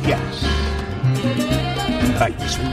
Jazz. Ai, sí.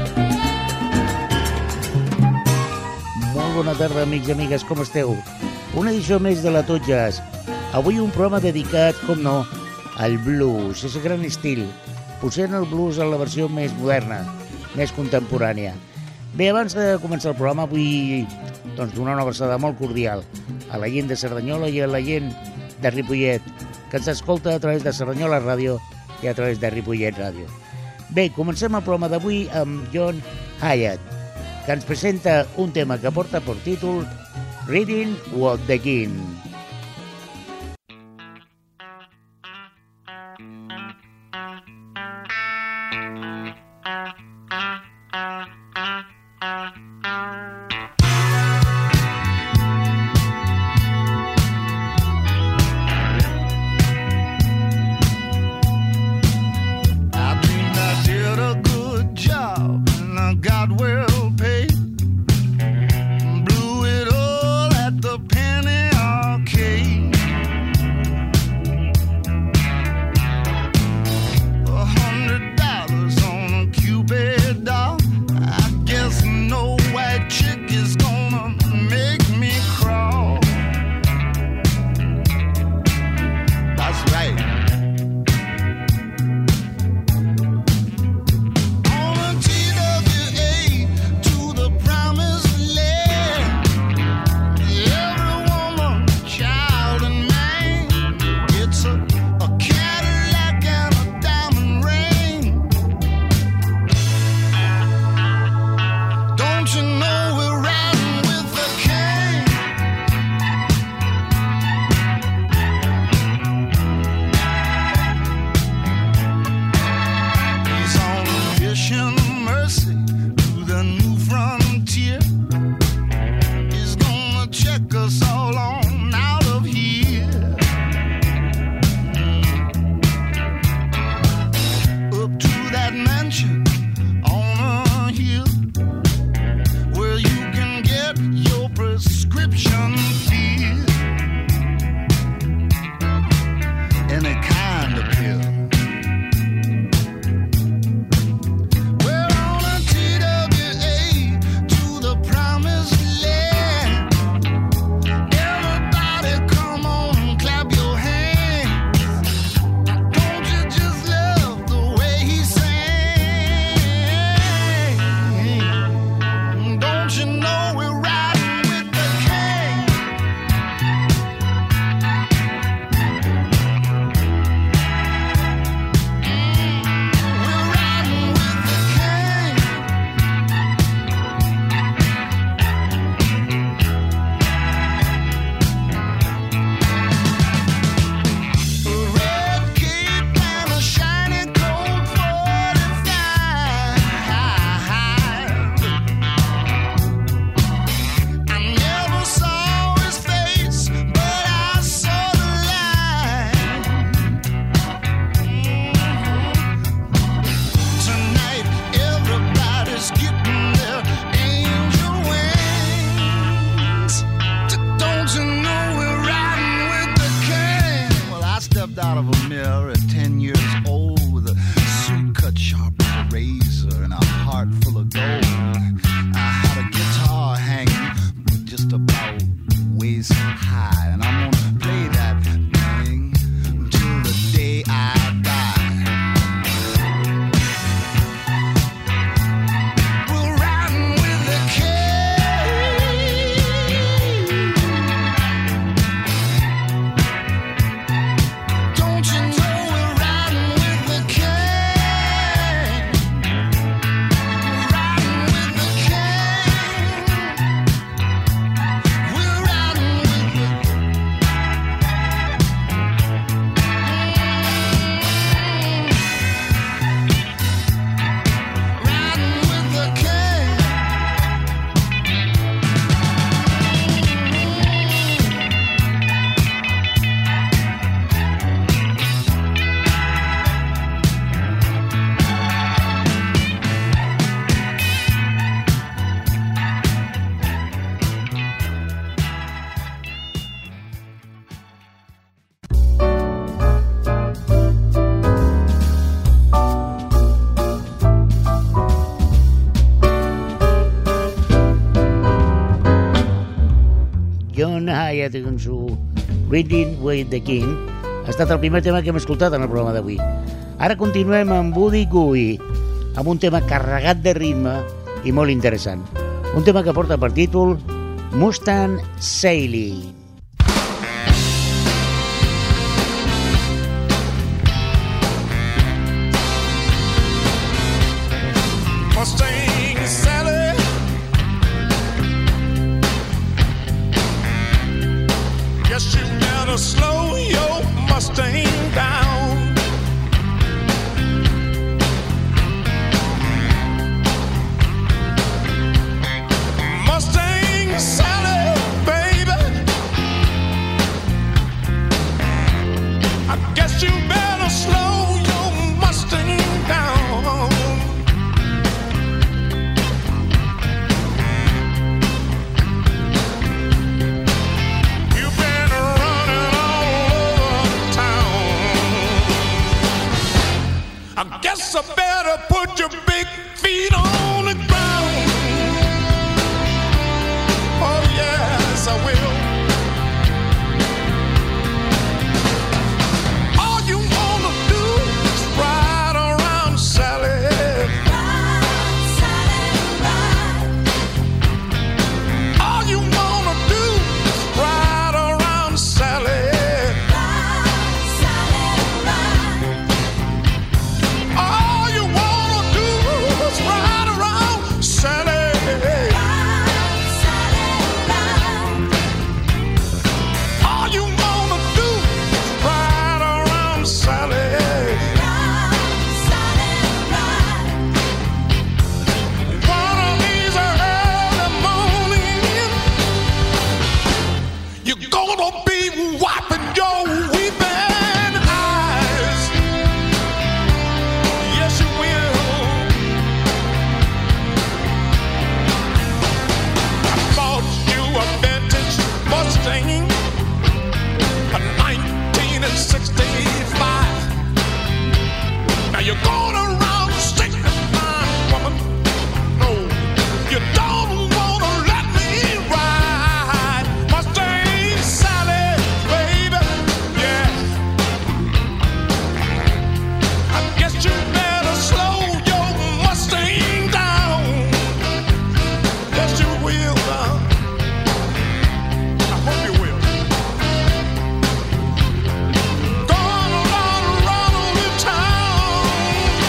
Molt bona tarda, amics i amigues, com esteu? Una edició més de la Tot Jazz. Avui un programa dedicat, com no, al blues, és gran estil, posant el blues en la versió més moderna, més contemporània. Bé, abans de començar el programa vull donar una abraçada molt cordial a la gent de Cerdanyola i a la gent de Ripollet, que ens escolta a través de Cerdanyola Ràdio i a través de Ripollet Ràdio. Bé, comencem el programa d'avui amb John Hiatt, que ens presenta un tema que porta per títol Reading What the King. Blew it all at the penny arcade. Hyatt en su Reading with the King. Ha estat el primer tema que hem escoltat en el programa d'avui. Ara continuem amb Woody Guy, amb un tema carregat de ritme i molt interessant. Un tema que porta per títol Mustang Sailing. Mustang Sally, guess you better slow your Mustang down. Mustang Sally, baby, I guess you better slow your Mustang down. I guess I better put your big feet on the ground. Oh yes, I will. All you wanna do is ride around, Sally. Ride, Sally, ride. All you wanna do is ride around, Sally. You're going around sticking my woman. No, you don't want to let me ride. Mustang Sally, baby, yeah. I guess you better slow your Mustang down. Yes, you will, I hope you will. Gonna run around the town.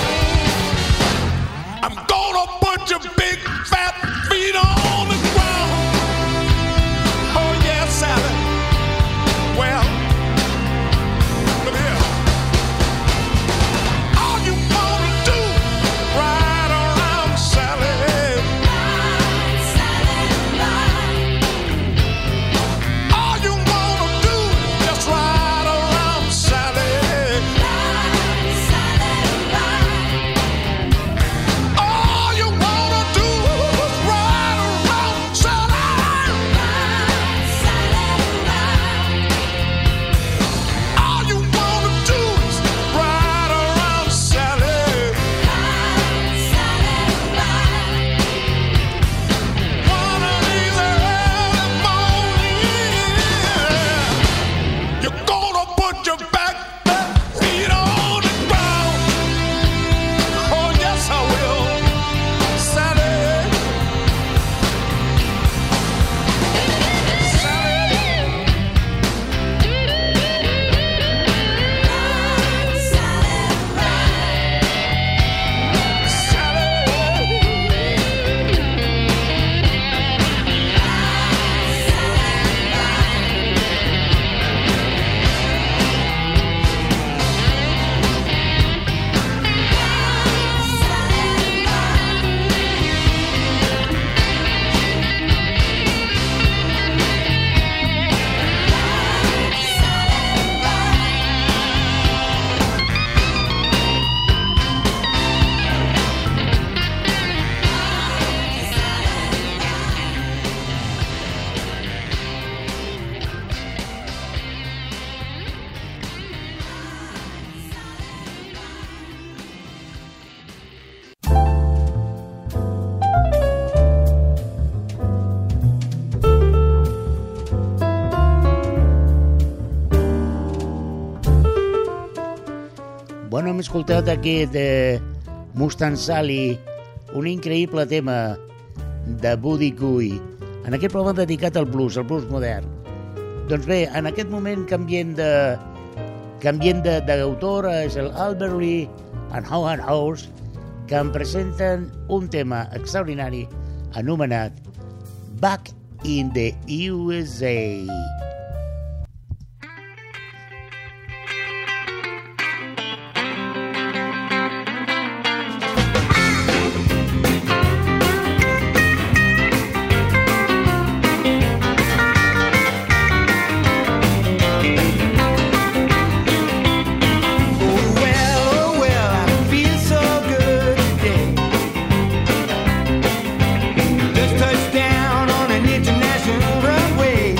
escoltat aquest Mustang Sally, un increïble tema de Buddy Guy, en aquest programa dedicat al blues modern. Doncs bé, en aquest moment canvient d'autor, és el Albert Lee and Howard House, que em presenten un tema extraordinari anomenat Back in the USA. Down on an international runway.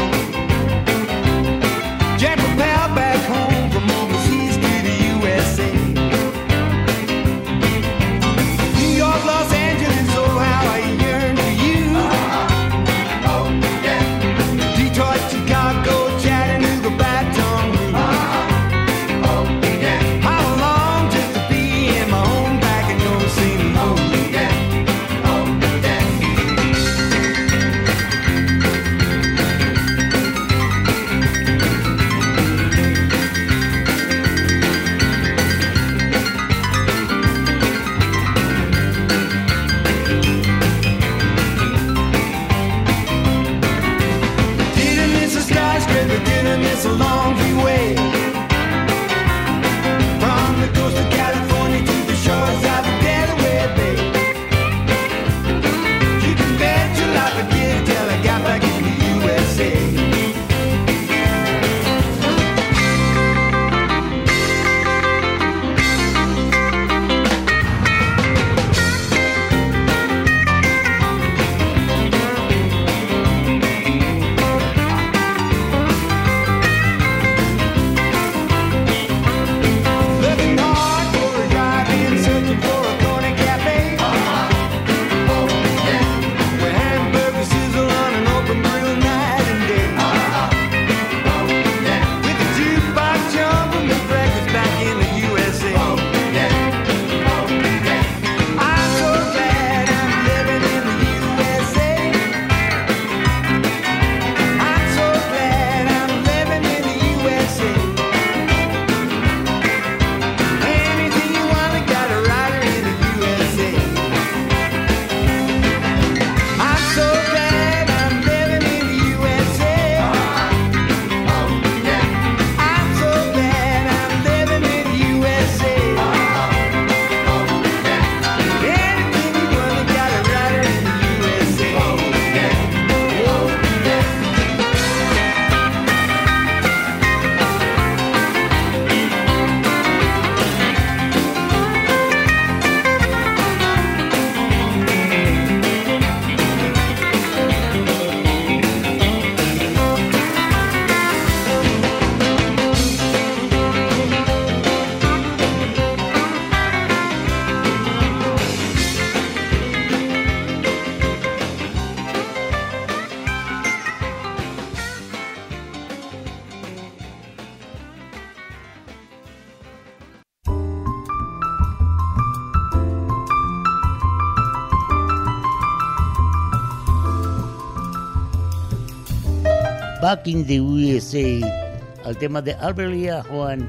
Back in the USA, el tema de Albert Lee Juan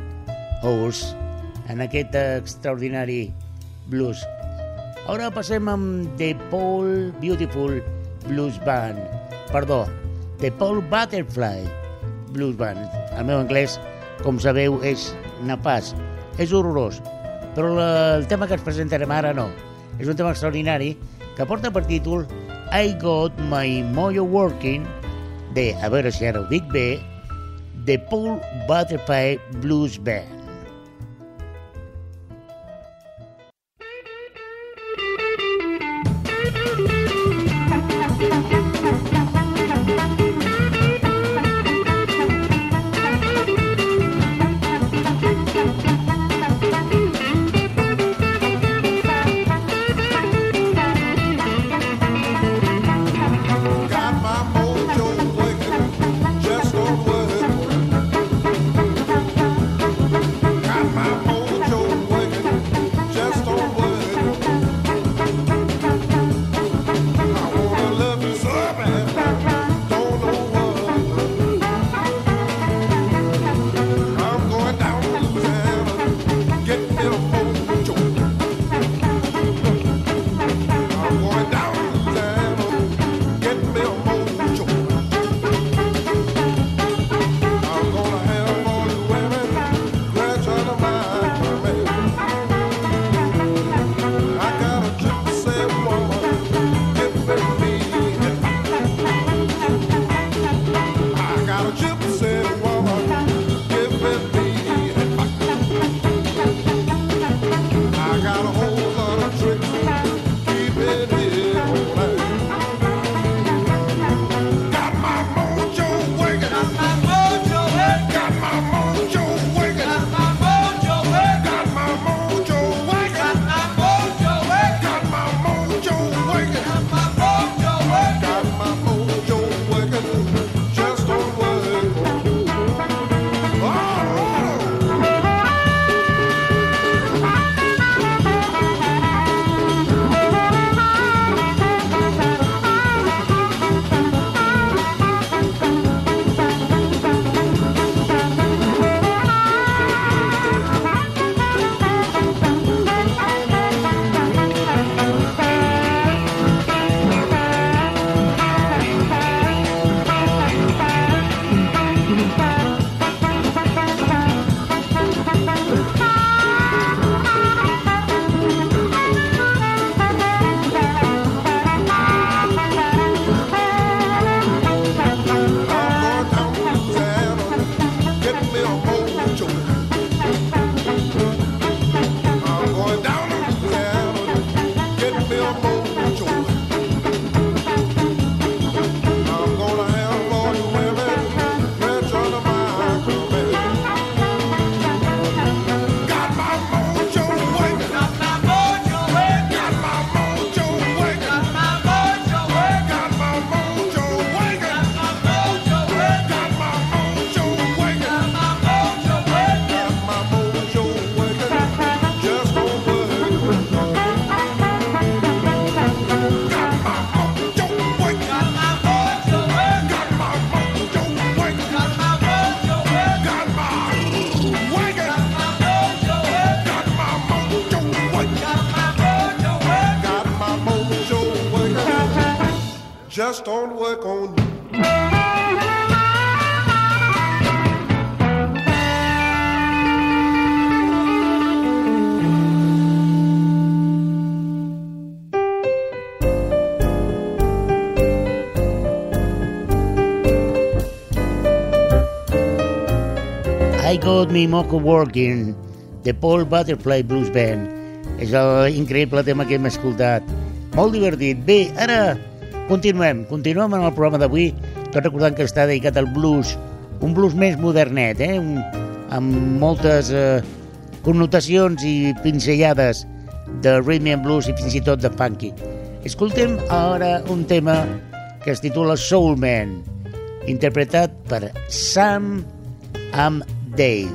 House en aquest extraordinari blues. Ara passem amb The Paul Beautiful Blues Band. Perdó, The Paul Butterfly Blues Band. El meu anglès, com sabeu, és napàs, és horrorós, però el tema que ens presentarem ara no. És un tema extraordinari que porta per títol I Got My Mojo Working, de, a veure si ara ho dic bé, The Paul Butterfly Blues Band. just don't work on you. I Got Me Mocha Working, de Paul Butterfly Blues Band. És l'increïble tema que hem escoltat. Molt divertit. Bé, ara continuem amb el programa d'avui, tot recordant que està dedicat al blues, un blues més modernet, amb moltes connotacions i pinzellades de rhythm and blues i fins i tot de funky. Escoltem ara un tema que es titula Soul Man, interpretat per Sam Am Dave.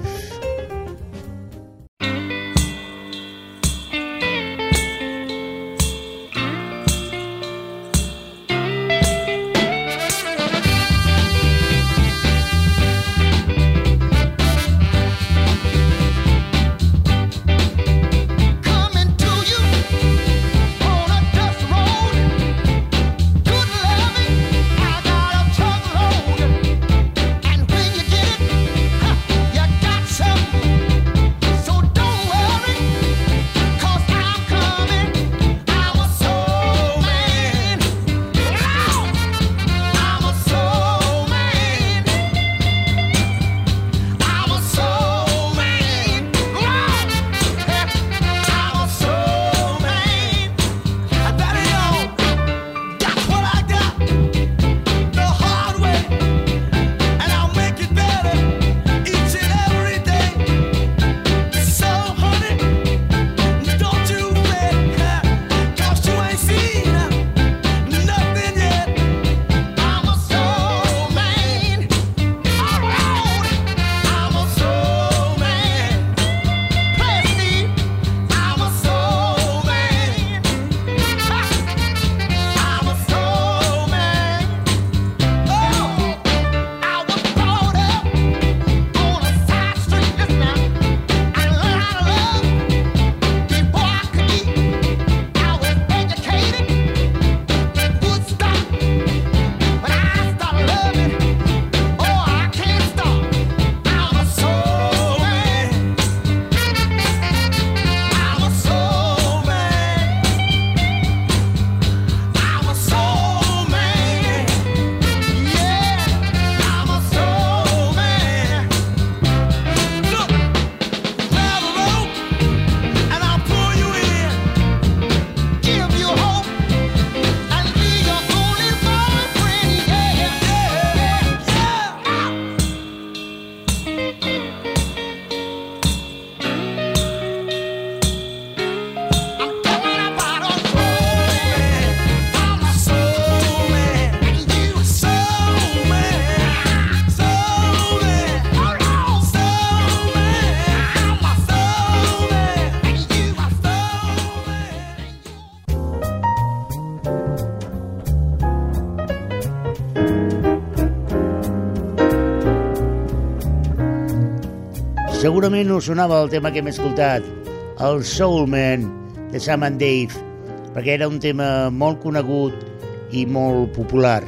Segurament us sonava el tema que hem escoltat, el Soul Man de Sam and Dave, perquè era un tema molt conegut i molt popular.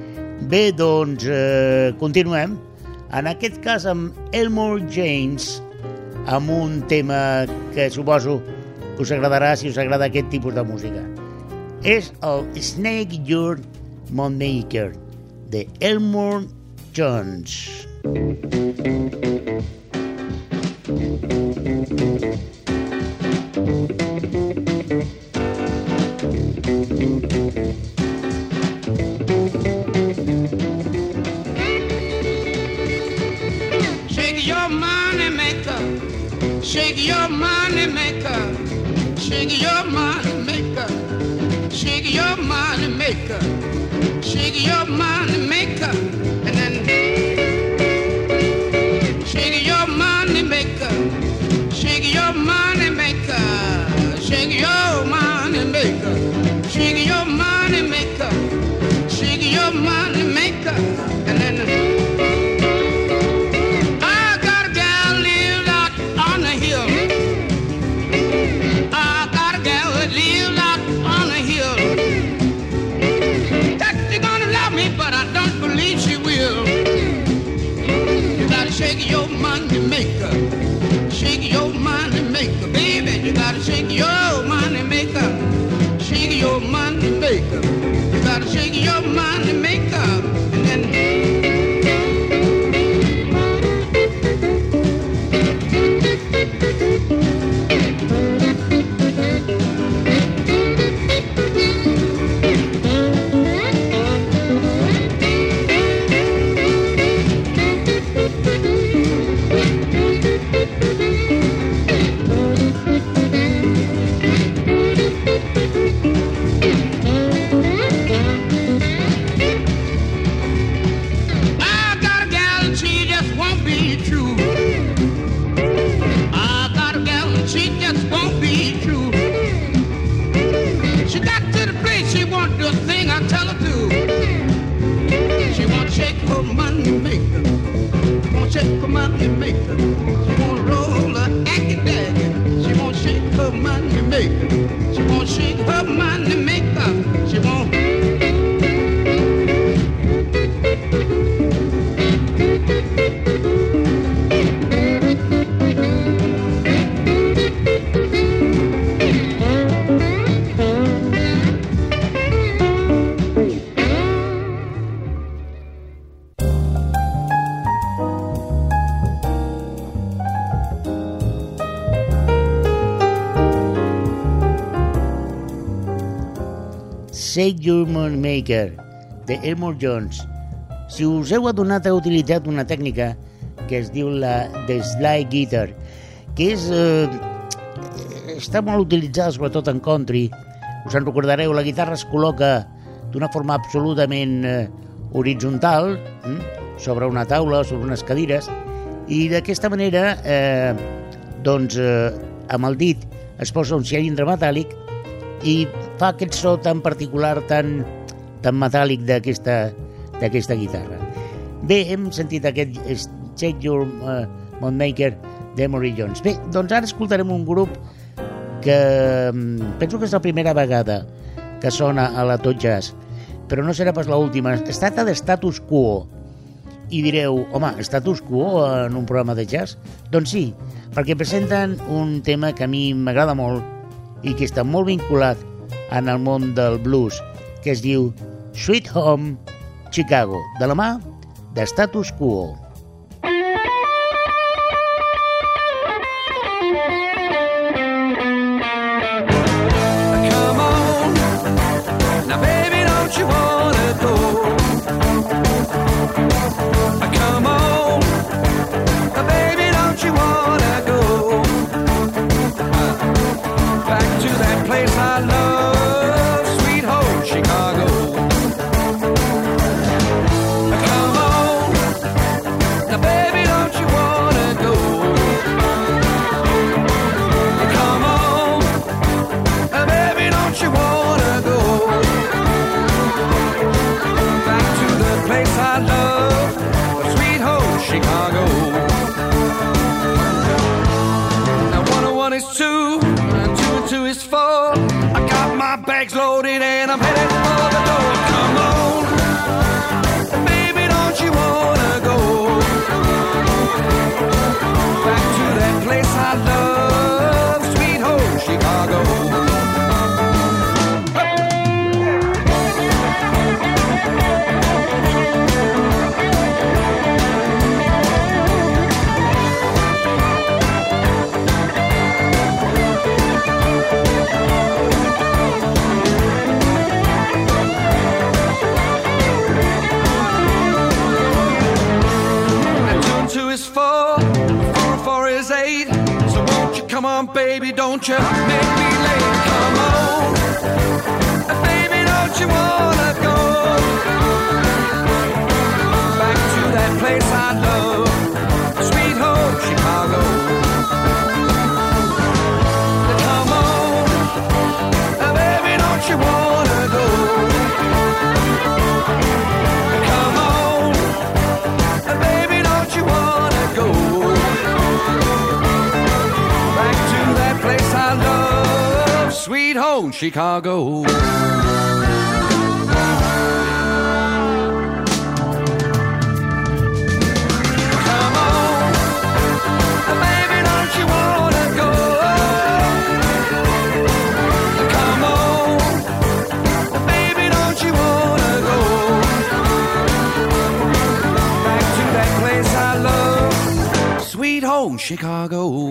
Bé, doncs, continuem. En aquest cas amb Elmore James, amb un tema que suposo que us agradarà si us agrada aquest tipus de música. És el Snake Your Moneymaker, de Elmore Jones. Shake your money maker, shake your money maker, shake your money maker, shake your money maker, shake your money maker, and then shake your money maker, shake your money maker, shake your money maker, shake your money maker, shake your money maker, and then. Got a gal that lives out on the hill. That you your money maker. Shake your money maker. You gotta shake your money maker. And then Shake Your Money Maker, de Elmore Jones. Si us heu adonat, heu utilitzat una tècnica que es diu la de slide guitar, que és, està molt utilitzada sobretot en country. Us en recordareu, la guitarra es col·loca d'una forma absolutament horitzontal, sobre una taula, sobre unes cadires, i d'aquesta manera, amb el dit es posa un cilindre metàl·lic i fa aquest so tan particular, tan metàl·lic d'aquesta guitarra. Bé, hem sentit aquest Shake Your Money Maker d'Emory Jones. Bé, doncs ara escoltarem un grup que penso que és la primera vegada que sona a la Tot Jazz, però no serà pas l'última. Es tracta de Status Quo. I direu, home, Status Quo en un programa de jazz? Doncs sí, perquè presenten un tema que a mi m'agrada molt i que està molt vinculat en el món del blues, que es diu Sweet Home Chicago, de la mà de Status Quo. Come on, now baby, don't you wanna go? Come on, now baby, don't you wanna go? Back to that place I love, sweet home Chicago. Come on, now baby, don't you wanna go? Come on, now baby, don't you wanna go? Back to the place I love, sweet home Chicago. Now 101 is 2, and 2 and 2 is 4. I got my bags loaded and I'm headed for the door. Come on, baby, don't you wanna go? Back to that place I love, sweet home Chicago. Is 4, 4 and 4 is 8. So won't you come on, baby, don't you make me late. Come on, baby, don't you wanna go? Back to that place I love, sweet home Chicago. Come on, baby, don't you wanna go? Come on, baby, don't you wanna go? Back to that place I love, sweet home Chicago. Come on, baby, don't you wanna go? Chicago.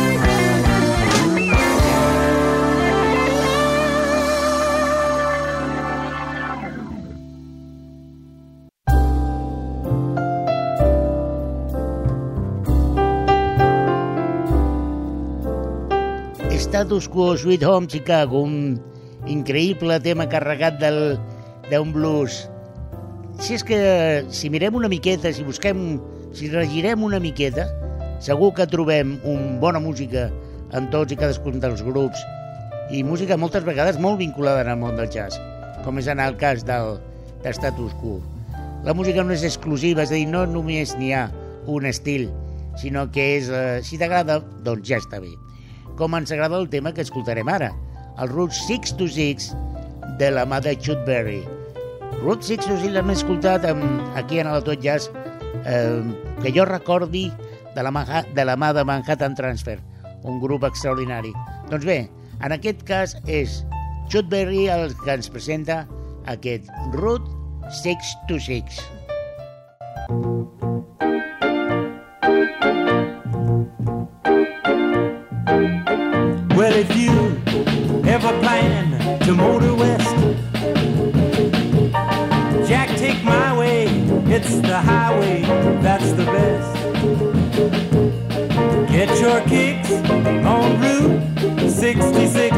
Status Quo, Sweet Home Chicago, un increïble tema carregat d'un blues. Si és que, si mirem una miqueta, si busquem, si regirem una miqueta, segur que trobem bona música en tots i cadascun dels grups, i música moltes vegades molt vinculada al món del jazz, com és en el cas del Status Quo. La música no és exclusiva, és a dir, no només n'hi ha un estil, sinó que és, si t'agrada, doncs ja està bé. Com ens agrada el tema que escoltarem ara, el Route 626 de la mà de Chuck Berry. Route 626 l'hem escoltat aquí en el Tot Jazz, que jo recordi, de la mà de Manhattan Transfer, un grup extraordinari. Doncs bé, en aquest cas és Chuck Berry el que ens presenta aquest Route 626. Well, if you ever plan to motor west, Jack, take my way, it's the highway, that's the best. Get your kicks on Route 66.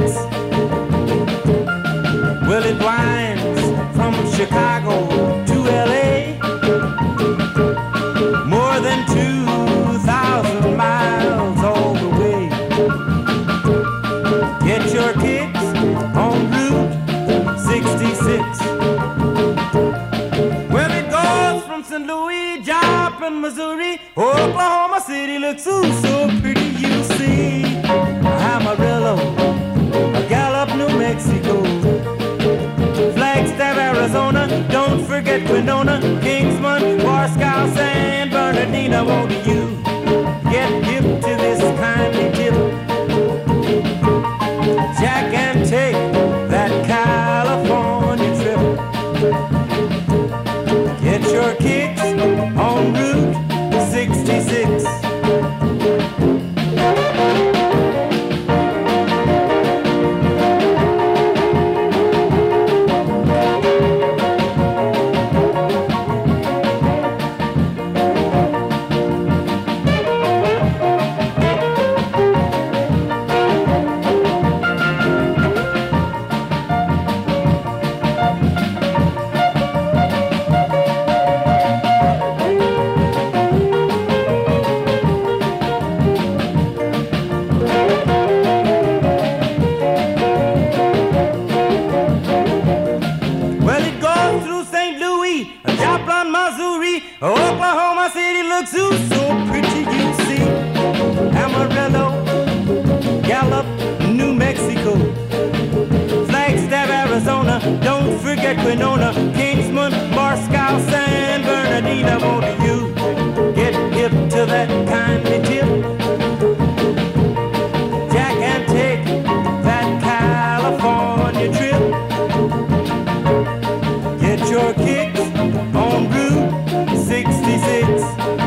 Well, it winds from Chicago to LA, more than 2,000 miles all the way. Get your kicks on Route 66. Well, it goes from St. Louis, Joplin, Missouri, Oklahoma City looks so pretty, you see. Amarillo, Gallup, New Mexico, Flagstaff, Arizona, don't forget Winona, Kingsman, Wascow, San Bernardino. Won't you get hip to this kindly tip, Jack, and take that California trip? Get your kicks on Route 66. Oklahoma City looks so pretty, you see. Amarillo, Gallup, New Mexico, Flagstaff, Arizona, don't forget Winona, Kingsman, Moscow, San Bernardino. Won't you get hip to that kindly tip, Jack, and take that California trip? Get your kicks on Route 66.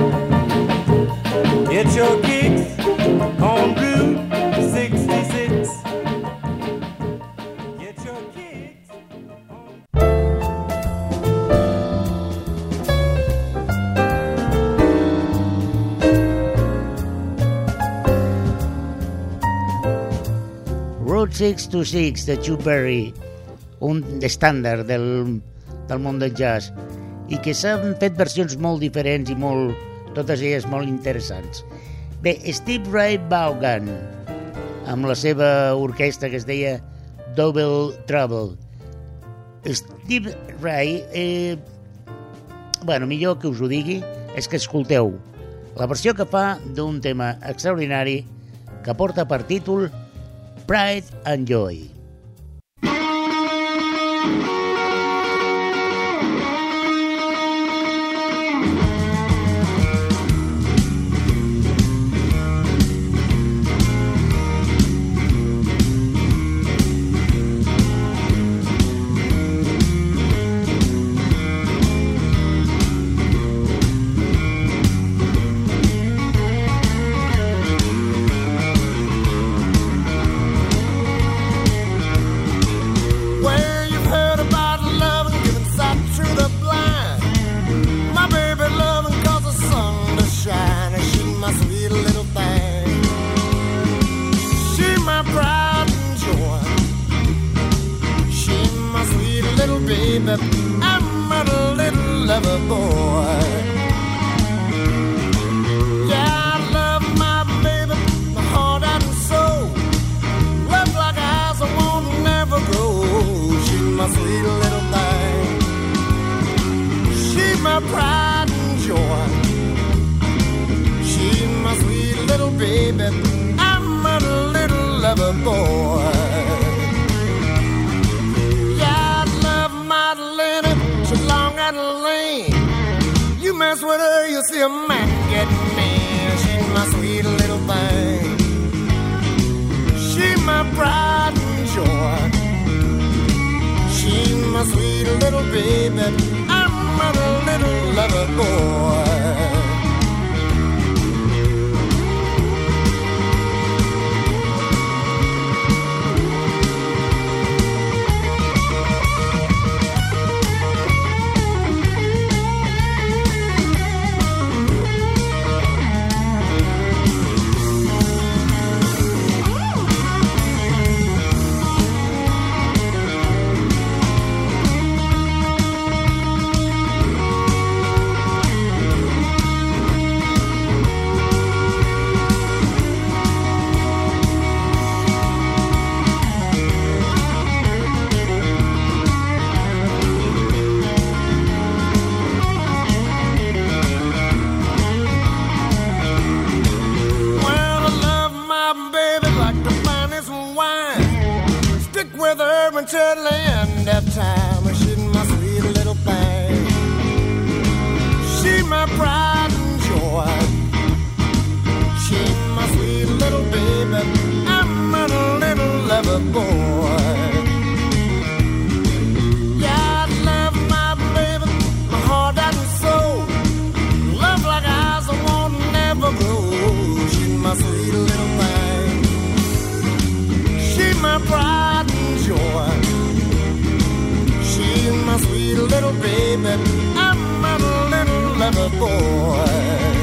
Get your kicks on Route 66. Get your kicks on... Route 626 de Chuck Berry, un estàndard del món del jazz, i que s'han fet versions molt diferents i totes elles molt interessants. Bé, Steve Ray Vaughan, amb la seva orquestra que es deia Double Trouble. Steve Ray, millor que us ho digui, és que escolteu la versió que fa d'un tema extraordinari que porta per títol Pride and Joy. baby, I met a little lover boy. Yeah, I love my baby, my heart and soul. Love like eyes I won't never grow. She's my sweet little thing. She's my pride and joy. She's my sweet little baby. I'm a little lover boy. Yeah, I love Madalena. She's long and lean. You mess with her, you'll see a man get mad. She's my sweet little thing. She's my pride and joy. She's my sweet little baby. I'm a little lover boy. Until the end of time, she's my sweet little thing. She's my pride and joy. She's my sweet little baby. I'm a little lover boy. Yeah, I love my baby, my heart and soul. Love like eyes I won't never grow. She's my sweet little thing. She's my pride and joy. She's my sweet little baby. I'm a little lover boy.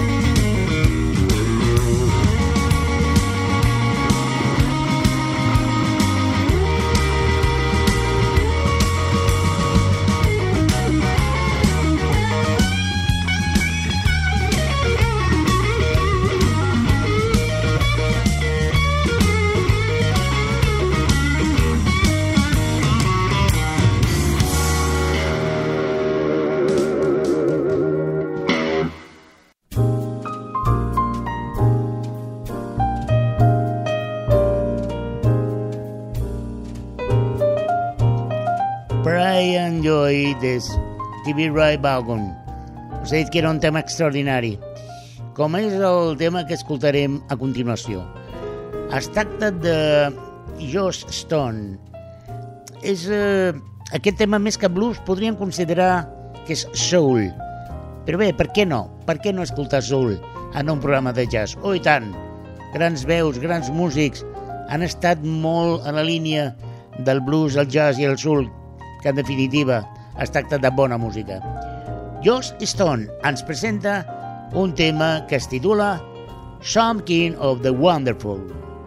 Brian Joy de Stevie Ray Vaughan. Us he dit que era un tema extraordinari, com és el tema que escoltarem a continuació. Es tracta de Joss Stone. És aquest tema més que blues podríem considerar que és soul. Però bé, per què no? Per què no escoltar soul en un programa de jazz? Oh, i tant! Grans veus, grans músics han estat molt a la línia del blues, el jazz i el soul, que en definitiva es tracta de bona música. Joss Stone ens presenta un tema que es titula Some King of the Wonderful.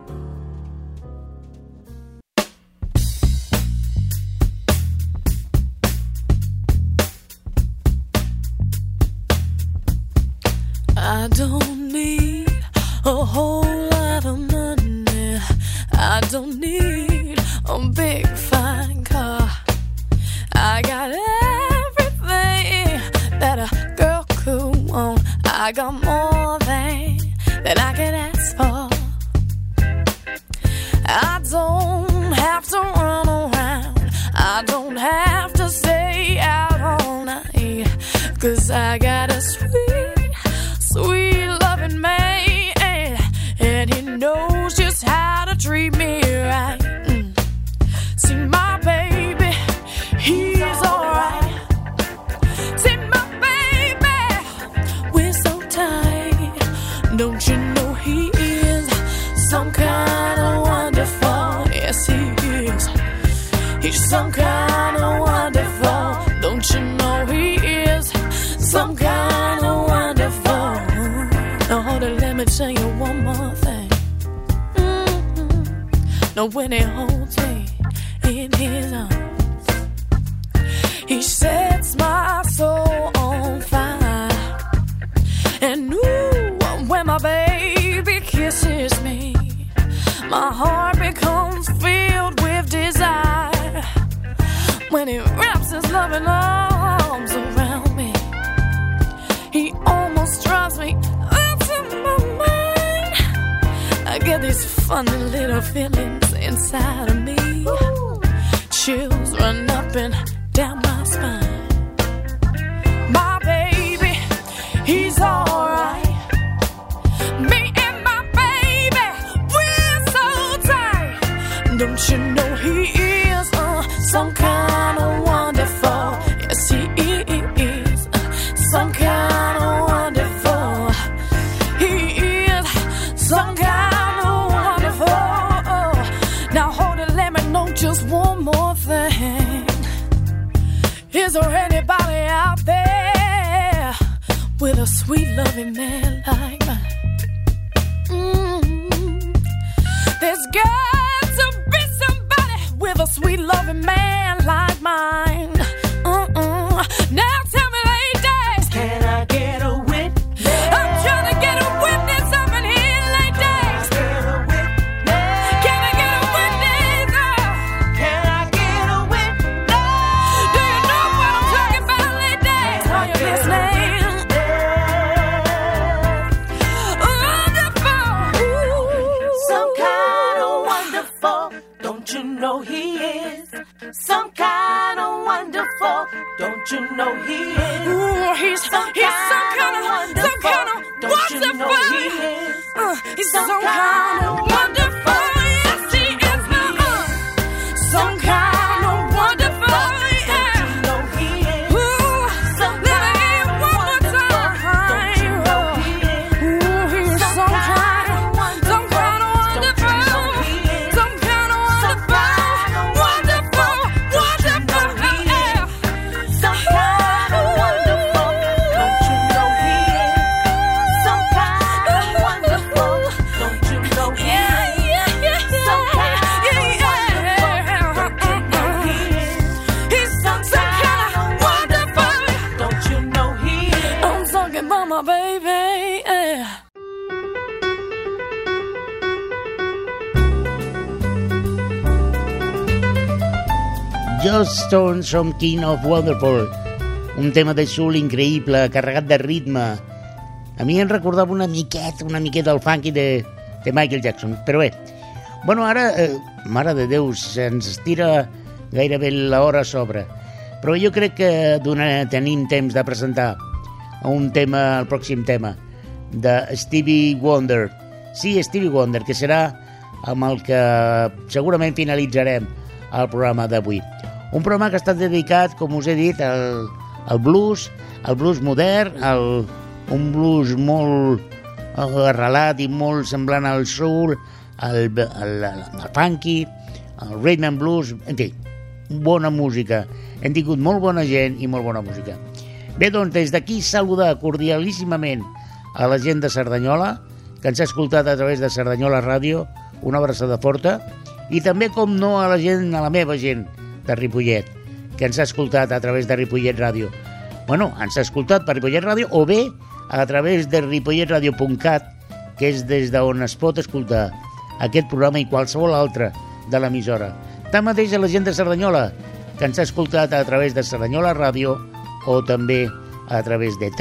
I don't need a whole lot of money. I don't need a big fine car. I got everything that a girl could want. I got more than I could ask for. I don't have to run around. I don't have to stay out all night. 'Cause I got a sweet, sweet loving man, and he knows just how to treat me right. See my baby, he's alright. See my baby, we're so tight. Don't you know he is some kind of wonderful? Yes, he is. He's some kind of wonderful. Don't you know he is some kind of wonderful? Now hold it, let me tell you one more thing. Now when he holds me in his arms, he get these funny little feelings inside of me. Chills run up and down my spine. My baby, he's alright. Me and my baby, we're so tight. Don't you know he is some kind of wonderful? Yes, he is some kind of wonderful. He is some kind of wonderful. Now hold it, let me know just one more thing. Is there anybody out there with a sweet loving man like mine? There's got to be somebody with a sweet loving man like mine. Now tell me, ladies, can I get a witness? I'm trying to get a witness up in here, ladies. Can I get a witness? Can I get a witness? Do you know what I'm talking about, ladies? Are you listening? Wonderful. Some kind of wonderful. Don't you know he is? Some kind of wonderful. Don't you know he is? Ooh, he's some kind of wonderful. Don't you know he is? He's some kind of wonderful. Yes, he is. Some kind of wonderful. Yeah. Don't you know he is? Ooh, some kind of wonderful. Don't you know he is? Ooh, he's some kind of wonderful. Some kind of wonderful. Some kind of wonderful. Wonderful, wonderful. Yeah. Some kind of wonderful. Don't you know he is? Some kind of wonderful. Don't you know he is? Some kind of wonderful. Don't you know he is? He's some kind of wonderful. Don't you know he is? I'm talking about my baby. Yeah. Joss Stone, Some Kind of Wonderful, un tema de soul increïble, carregat de ritme. A mi em recordava una miqueta el funky de Michael Jackson, però bé. Bueno, ara, mare de Déu, se'ns estira gairebé l'hora a sobre, però jo crec que tenim temps de presentar el pròxim tema, de Stevie Wonder. Sí, Stevie Wonder, que serà amb el que segurament finalitzarem el programa d'avui. Un programa que ha estat dedicat, com us he dit, al blues modern, un blues molt arrelat i molt semblant al soul, al funky, al rhythm and blues, en fi, bona música. Hem tingut molt bona gent i molt bona música. Bé, doncs, des d'aquí saludar cordialíssimament a la gent de Cerdanyola, que ens ha escoltat a través de Cerdanyola Ràdio, una abraçada forta, i també, com no, a la meva gent de Ripollet, que ens ha escoltat a través de Ripollet Ràdio. Bueno, ens ha escoltat per Ripollet Ràdio o bé a través de ripolletradio.cat, que és des d'on es pot escoltar aquest programa i qualsevol altre de l'emissora. Tanmateix a la gent de Cerdanyola, que ens ha escoltat a través de Cerdanyola Ràdio o també a través de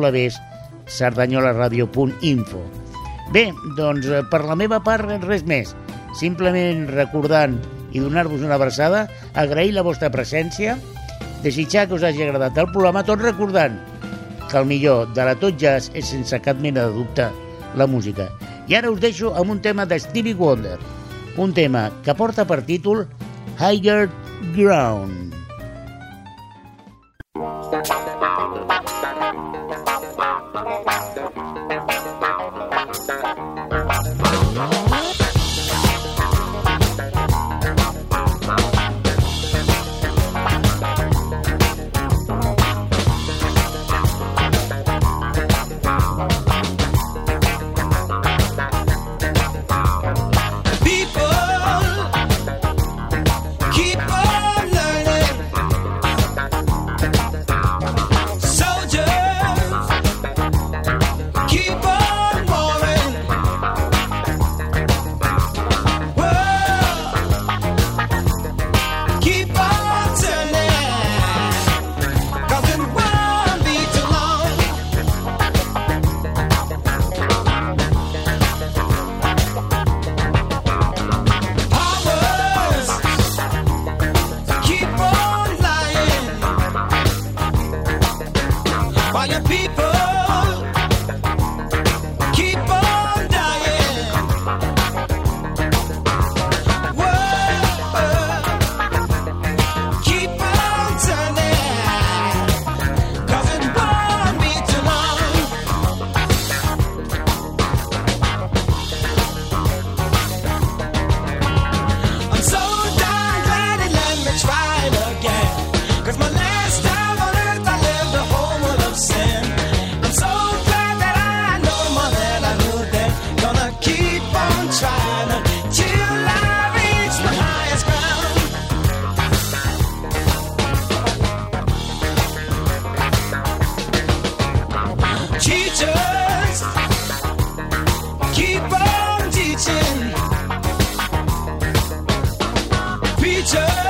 www.cerdanyolaradio.info. Bé, doncs per la meva part res més. Simplement recordant i donar-vos una abraçada, agrair la vostra presència, desitjar que us hagi agradat el programa, tot recordant que el millor de la Tot Jazz és sense cap mena de dubte la música. I ara us deixo amb un tema de Stevie Wonder, un tema que porta per títol Higher Ground. Keep on learning. preacher.